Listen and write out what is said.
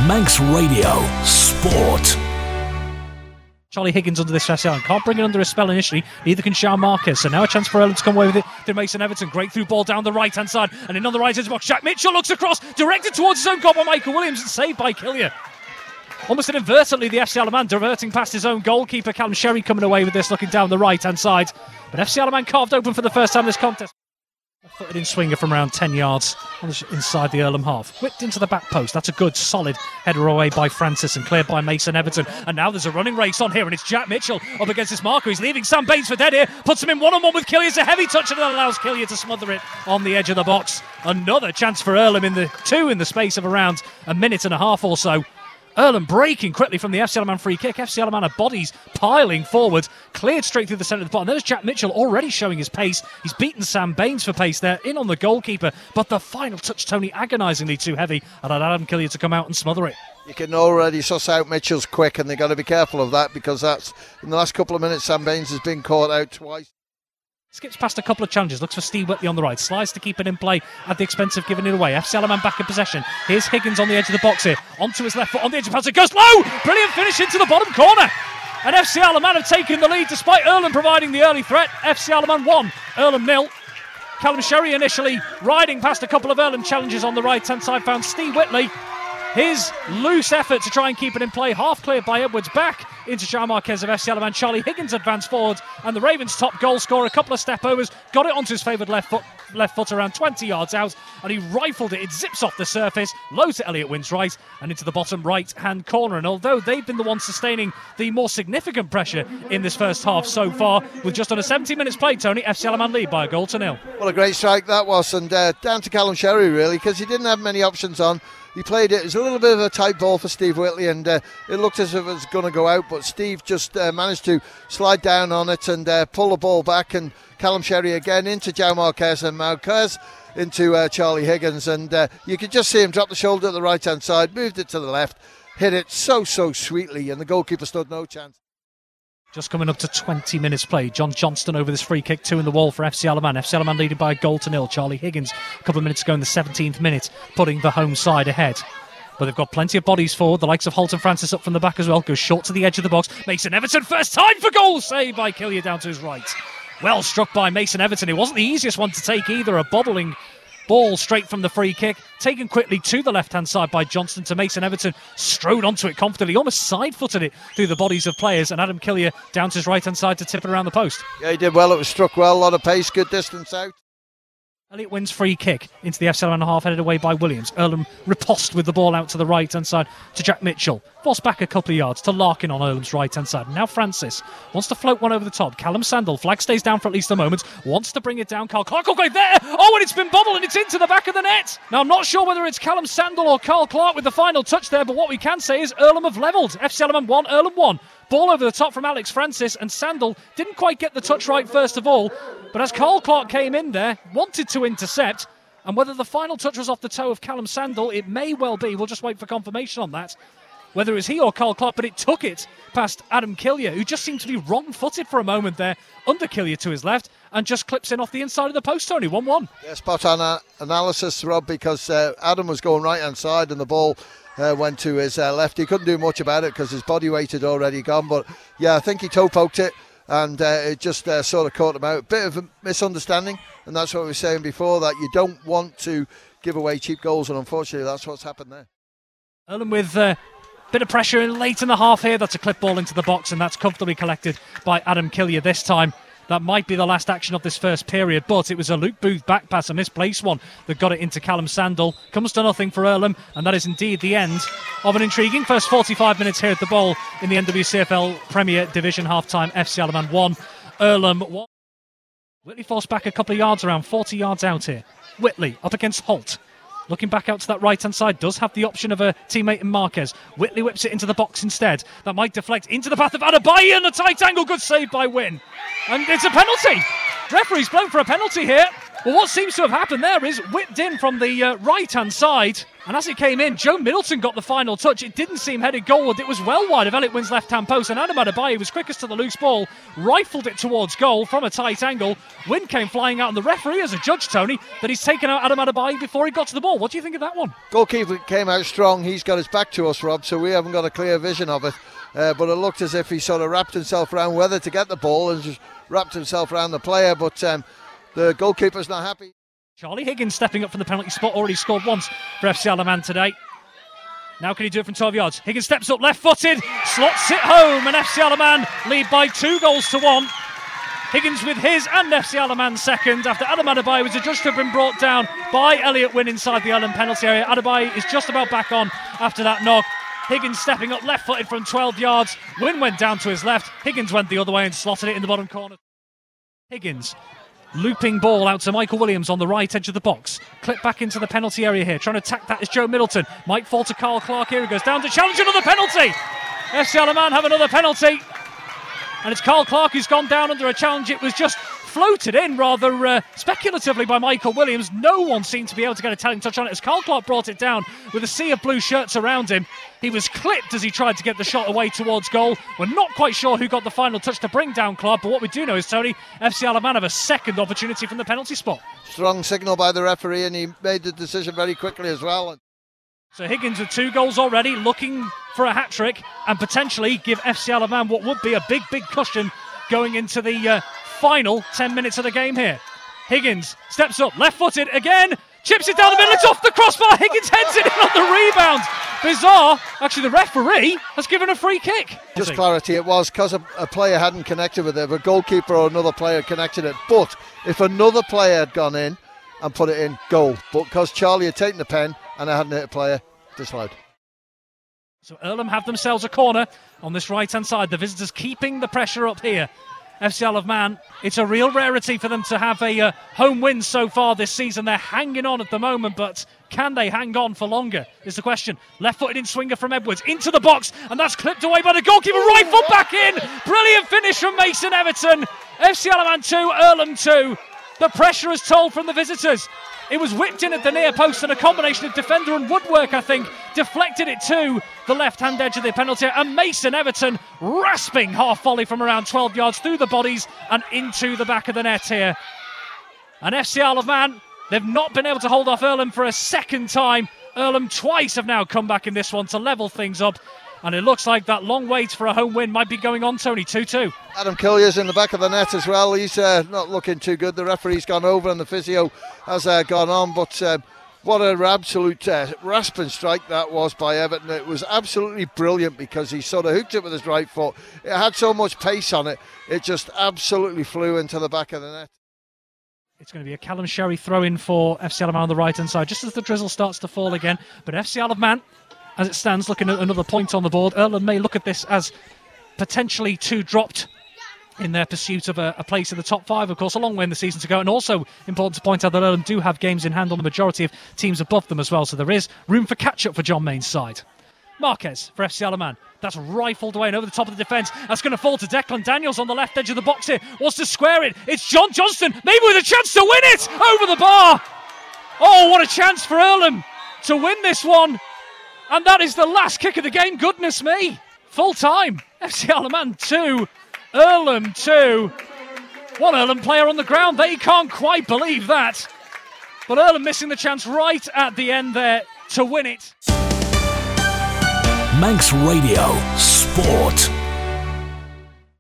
Manx Radio Sport. Charlie Higgins under this FCL can't bring it under his spell initially, neither can Jean Marquez, so now a chance for Earlham to come away with it to Mason Everton. Great through ball down the right hand side and in on the right edge box. Jack Mitchell looks across, directed towards his own goal by Michael Williams and saved by Killier. Almost inadvertently, the FC Alaman diverting past his own goalkeeper. Callum Sherry coming away with this, looking down the right hand side, but FC Alaman carved open for the first time in this contest. A footed in swinger from around 10 yards inside the Earlham half. Whipped into the back post. That's a good, solid header away by Francis and cleared by Mason Everton. And now there's a running race on here, and it's Jack Mitchell up against this marker. He's leaving Sam Baines for dead here. Puts him in one-on-one with Killier. It's a heavy touch, and that allows Killier to smother it on the edge of the box. Another chance for Earlham in the space of around a minute and a half or so. Earlham breaking quickly from the FC Alaman free kick. FC Alaman are bodies piling forward, cleared straight through the centre of the bottom. There's Jack Mitchell already showing his pace. He's beaten Sam Baines for pace there, in on the goalkeeper. But the final touch, Tony, agonisingly too heavy, and allowed Adam Killier to come out and smother it. You can already suss out Mitchell's quick, and they've got to be careful of that, because that's in the last couple of minutes Sam Baines has been caught out twice. Skips past a couple of challenges, looks for Steve Whitley on the right, slides to keep it in play at the expense of giving it away. FC Alaman back in possession. Here's Higgins on the edge of the box here, onto his left foot, on the edge of the pass, it goes low! Brilliant finish into the bottom corner! And FC Alaman have taken the lead despite Earlham providing the early threat. FC Alaman 1, Earlham 0. Callum Sherry initially riding past a couple of Earlham challenges on the right hand side, found Steve Whitley. His loose effort to try and keep it in play, half cleared by Edwards, back into Jean Marquez of FC Alaman. Charlie Higgins advanced forward, and the Ravens' top goal scorer, a couple of step overs, got it onto his favoured left foot around 20 yards out, and he rifled it. It zips off the surface, low to Elliot Winchright, and into the bottom right-hand corner. And although they've been the ones sustaining the more significant pressure in this first half so far, with just under 70 minutes played, Tony, FC Alaman lead by a goal to nil. What a great strike that was, and down to Callum Sherry, really, because he didn't have many options on. He played it. It was a little bit of a tight ball for Steve Whitley, and it looked as if it was going to go out, but Steve just managed to slide down on it and pull the ball back, and Callum Sherry again into João Marquez, and Marquez into Charlie Higgins, and you could just see him drop the shoulder at the right hand side, moved it to the left, hit it so sweetly, and the goalkeeper stood no chance. Just coming up to 20 minutes played. John Johnston over this free kick, 2 in the wall for FC Alaman. FC Alaman leading by a goal to nil. Charlie Higgins a couple of minutes ago in the 17th minute, putting the home side ahead. But they've got plenty of bodies forward. The likes of Holt and Francis up from the back as well. Goes short to the edge of the box. Mason Everton, first time for goal. Saved by Killier down to his right. Well struck by Mason Everton. It wasn't the easiest one to take either. A bobbling ball straight from the free kick, taken quickly to the left-hand side by Johnston to Mason Everton, strode onto it confidently, almost side-footed it through the bodies of players, and Adam Killier down to his right-hand side to tip it around the post. Yeah, he did well. It was struck well, a lot of pace, good distance out. Elliot wins free kick into the FC Alaman half, headed away by Williams. Earlham riposte with the ball out to the right-hand side to Jack Mitchell. Forced back a couple of yards to Larkin on Earlham's right-hand side. Now Francis wants to float one over the top. Callum Sandel, flag stays down for at least a moment, wants to bring it down. Carl Clark will go there. Oh, and it's been bobbled and it's into the back of the net. Now I'm not sure whether it's Callum Sandel or Carl Clark with the final touch there, but what we can say is Earlham have levelled. FC Alaman 1, Earlham 1. Ball over the top from Alex Francis, and Sandel didn't quite get the touch right first of all, but as Carl Clark came in there, wanted to intercept, and whether the final touch was off the toe of Callum Sandel, it may well be. We'll just wait for confirmation on that. Whether it was he or Carl Clark, but it took it past Adam Killier, who just seemed to be wrong-footed for a moment there, under Killier to his left, and just clips in off the inside of the post, Tony, 1-1. Yeah, spot on analysis, Rob, because Adam was going right-hand side and the ball went to his left. He couldn't do much about it because his body weight had already gone, but yeah, I think he toe-poked it, and it just sort of caught him out. Bit of a misunderstanding, and that's what we were saying before, that you don't want to give away cheap goals, and unfortunately that's what's happened there. Earlham with bit of pressure late in the half here. That's a clip ball into the box, and that's comfortably collected by Adam Killier this time. That might be the last action of this first period, but it was a Luke Booth back pass, a misplaced one, that got it into Callum Sandel. Comes to nothing for Earlham, and that is indeed the end of an intriguing first 45 minutes here at the Bowl in the NWCFL Premier Division half-time. FC Alaman 1, Earlham 1. Whitley forced back a couple of yards, around 40 yards out here. Whitley up against Holt. Looking back out to that right-hand side, does have the option of a teammate in Marquez. Whitley whips it into the box instead. That might deflect into the path of Adebayo, and a tight angle, good save by Wynn. And it's a penalty. Referee's blown for a penalty here. Well, what seems to have happened there is whipped in from the right-hand side, and as it came in, Joe Middleton got the final touch. It didn't seem headed goalward. It was well wide of Elliot Wynn's left-hand post, and Adam Adebayo was quickest to the loose ball, rifled it towards goal from a tight angle. Wynn came flying out, and the referee has adjudged, Tony, that he's taken out Adam Adebayo before he got to the ball. What do you think of that one? Goalkeeper came out strong. He's got his back to us, Rob, so we haven't got a clear vision of it. But it looked as if he sort of wrapped himself around whether to get the ball and just wrapped himself around the player, but the goalkeeper's not happy. Charlie Higgins stepping up from the penalty spot, already scored once for FC Alaman today. Now can he do it from 12 yards? Higgins steps up, left-footed, slots it home, and FC Alaman lead by 2-1. Higgins with his and FC Alaman's second after Adam Adebayo was adjudged to have been brought down by Elliot Wynn inside the Ellen penalty area. Adebayo is just about back on after that knock. Higgins stepping up left-footed from 12 yards. Wynn went down to his left. Higgins went the other way and slotted it in the bottom corner. Higgins looping ball out to Michael Williams on the right edge of the box. Clip back into the penalty area here. Trying to attack that is Joe Middleton. Might fall to Carl Clark here. He goes down to challenge another penalty. FC Alaman have another penalty. And it's Carl Clark who's gone down under a challenge. It was just floated in rather speculatively by Michael Williams. No one seemed to be able to get a telling touch on it as Carl Clark brought it down with a sea of blue shirts around him. He was clipped as he tried to get the shot away towards goal. We're not quite sure who got the final touch to bring down Clark, but what we do know is, Tony, FC Alaman have a second opportunity from the penalty spot. Strong signal by the referee, and he made the decision very quickly as well. So Higgins with 2 goals already, looking for a hat-trick and potentially give FC Alaman what would be a big cushion going into the final 10 minutes of the game here. Higgins steps up, left-footed again, chips it down the middle, it's off the crossbar, Higgins heads it in on the rebound. Bizarre, actually the referee has given a free kick. Just clarity, it was because a player hadn't connected with it, if a goalkeeper or another player connected it, but if another player had gone in and put it in, goal. But because Charlie had taken the pen and I hadn't hit a player, disallowed. So Earlham have themselves a corner on this right-hand side. The visitors keeping the pressure up here. FC Alaman, it's a real rarity for them to have a home win so far this season. They're hanging on at the moment, but can they hang on for longer is the question. Left-footed in swinger from Edwards into the box, and that's clipped away by the goalkeeper. Right foot back in. Brilliant finish from Mason Everton. FC Alaman 2, Earlham 2. The pressure is told from the visitors. It was whipped in at the near post, and a combination of defender and woodwork, I think, deflected it to the left-hand edge of the penalty. And Mason Everton rasping half volley from around 12 yards through the bodies and into the back of the net here. And FC Alaman, they've not been able to hold off Earlham for a second time. Earlham twice have now come back in this one to level things up. And it looks like that long wait for a home win might be going on, Tony. 2-2. Adam Killia's in the back of the net as well. He's not looking too good. The referee's gone over and the physio has gone on. But what an absolute rasping strike that was by Everton. It was absolutely brilliant because he sort of hooked it with his right foot. It had so much pace on it. It just absolutely flew into the back of the net. It's going to be a Callum Sherry throw-in for FC Alaman on the right-hand side, just as the drizzle starts to fall again. But FC Alaman, as it stands, looking at another point on the board. Earlham may look at this as potentially 2 dropped in their pursuit of a place in the top 5, of course, a long way in the season to go. And also important to point out that Earlham do have games in hand on the majority of teams above them as well, so there is room for catch-up for John Mayne's side. Marquez for FC Alaman. That's rifled away and over the top of the defence. That's going to fall to Declan Daniels on the left edge of the box here. Wants to square it. It's John Johnston, maybe with a chance to win it over the bar. Oh, what a chance for Earlham to win this one. And that is the last kick of the game. Goodness me. Full time. FC Alaman 2, Earlham 2. One Earlham player on the ground. They can't quite believe that. But Earlham missing the chance right at the end there to win it. Manx Radio Sport.